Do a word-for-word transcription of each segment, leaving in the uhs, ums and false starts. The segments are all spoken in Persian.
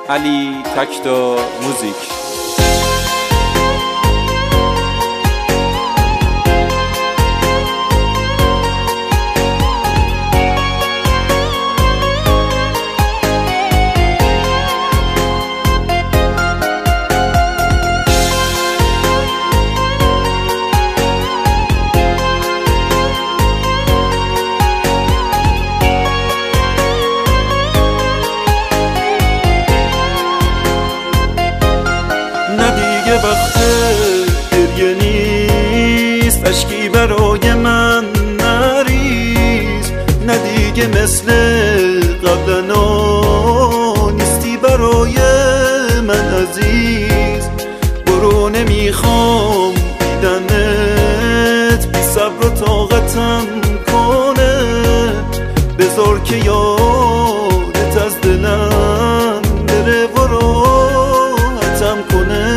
علی تکتا موزیک. وقت گریه نیست، اشکی برای من نریز. نه دیگه مثل قبلا نیستی برای من عزیز. برو نمیخوام دیدنت، بی صبر و طاقتم کنه. بذار که یادت از دلم بره و راحتم کنه.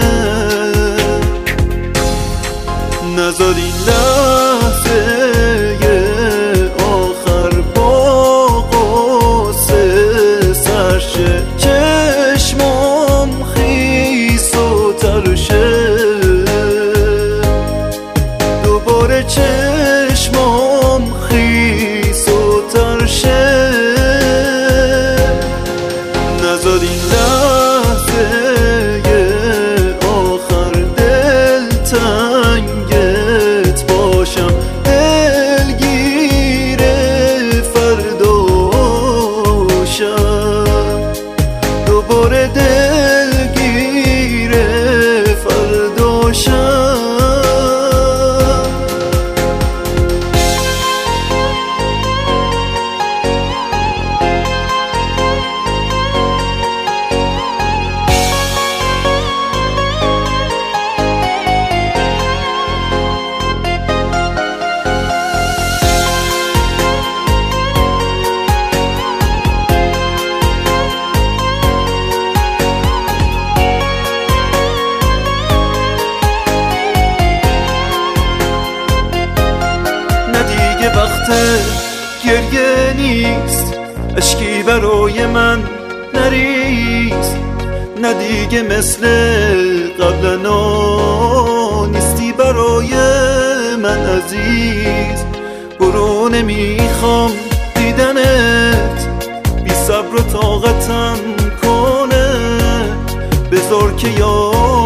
نذار این لحظه آخر با قصه سرشه. چشمام خیس و ترشه، دوباره چشمام خیس و ترشه. نذار این لحظه آخر دلتنگ باشم، دلگیر فرداشم. دوباره دلگیر فرداشم. وقت گریه نیست، اشکی برای من نریز. نه دیگه مثل قبلا نیستی برای من عزیز. برو نمیخوام دیدنت، بی صبر و طاقتم کنه. بذار که یاد